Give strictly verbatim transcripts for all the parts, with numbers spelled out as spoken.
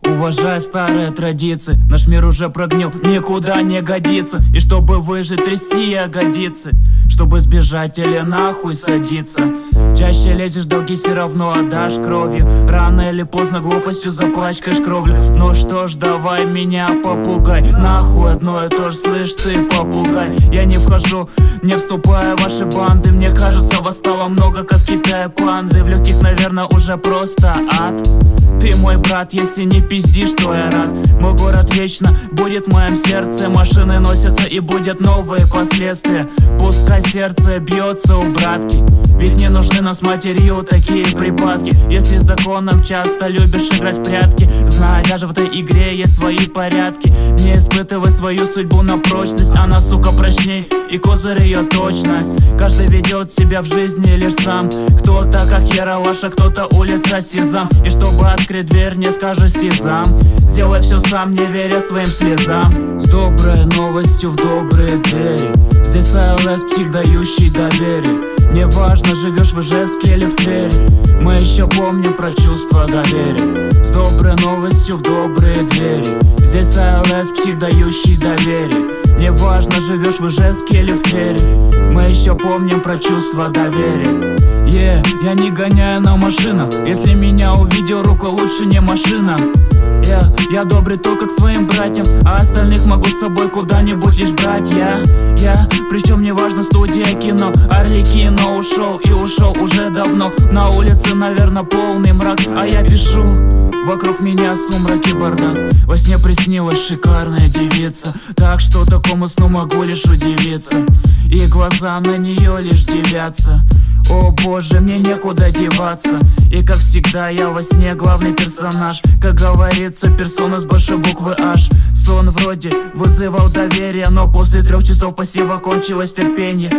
Уважай старые традиции, наш мир уже прогнил, никуда не годится. И чтобы выжить, тряси ягодицы, чтобы сбежать или нахуй садиться. Чаще лезешь, долги все равно отдашь кровью. Рано или поздно глупостью запачкаешь кровлю. Ну что ж, давай меня попугай. Нахуй одно и то же, слышь ты, попугай. Я не вхожу, не вступая в ваши банды. Мне кажется, вас стало много, как в Китае панды. В легких, наверное, уже просто ад. Ты мой брат, если не пиздишь, то я рад. Мой город вечно будет в моем сердце. Машины носятся и будет новые последствия. Пускай сердце бьется у братки, ведь не нужны нам с матерью такие припадки. Если с законом часто любишь играть в прятки, знай, даже в этой игре есть свои порядки. Не испытывай свою судьбу на прочность, она, сука, прочней, и козырь ее точность. Каждый ведет себя в жизни лишь сам. Кто-то как Ералаш, а кто-то улица Сезам. И чтобы открыть дверь, не скажешь сезам. Сделай все сам, не веря своим слезам. С доброй новостью в добрые двери. Здесь АЛС, псих, дающий доверие. Неважно, живешь в Ижевске или в Твери, мы еще помним про чувство доверия. С доброй новостью в добрые двери. Здесь АЛС, псих, дающий доверие. Неважно, живешь в Ижевске или в Твери, мы еще помним про чувство доверия. Yeah, я не гоняю на машинах. Если меня увидел, рука лучше не машина. Yeah, я добрый только к своим братьям, а остальных могу с собой куда-нибудь лишь брать. Я, yeah, я, yeah. Причем не важно студия, кино, Арлекино ушел и ушел уже давно. На улице, наверное, полный мрак, а я пишу. Вокруг меня сумрак и бардак. Во сне приснилась шикарная девица, так что такому сну могу лишь удивиться. И глаза на нее лишь дивятся. О боже, мне некуда деваться. И как всегда я во сне главный персонаж. Как говорится, персона с большой буквы H. Сон вроде вызывал доверие, но после трех часов пассива кончилось терпение.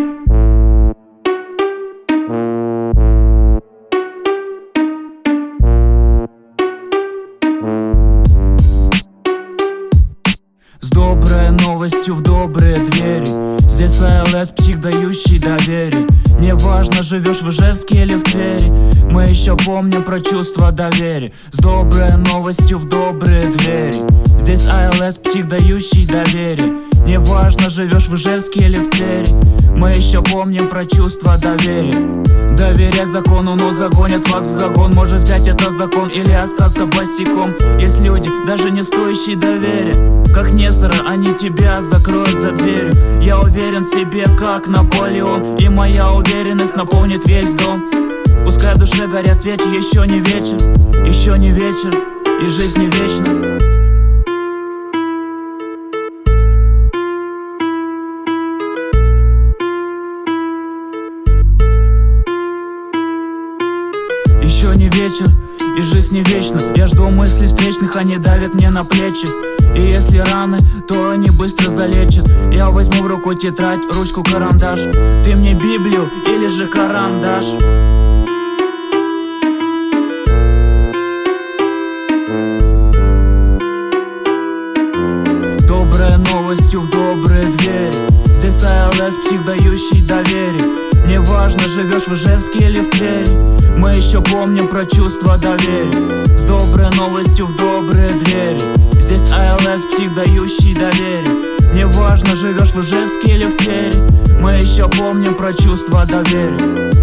С доброй новостью в добрые двери. Здесь АЛС, псих, дающий доверие. Неважно, живешь в Ижевске или в Твери, мы еще помним про чувство доверия. С доброй новостью в добрые двери. Здесь АЛС, псих, дающий доверие. Неважно, живешь в Ижевске или в Твери, мы еще помним про чувство доверия. Доверяй закону, но загонят вас в загон. Может взять это закон или остаться босиком. Есть люди, даже не стоящие доверия. Как Нестора, они тебя закроют за дверью. Я уверен в себе, как Наполеон, и моя уверенность наполнит весь дом. Пускай в душе горят свечи, еще не вечер, еще не вечер, и жизнь не вечна. Еще не вечер, и жизнь не вечна. Я жду мыслей встречных, они давят мне на плечи. И если раны, то они быстро залечат. Я возьму в руку тетрадь, ручку, карандаш. Ты мне Библию или же Коран дашь? С доброй новостью в добрые двери. Здесь АЛС, псих, дающий доверие. Неважно, живешь в Ижевске или в Твери, мы еще помним про чувство доверия. С доброй новостью в добрые двери. Здесь АЛС, псих, дающий доверие. Неважно, живешь в Ижевске или в Твери, мы еще помним про чувство доверия.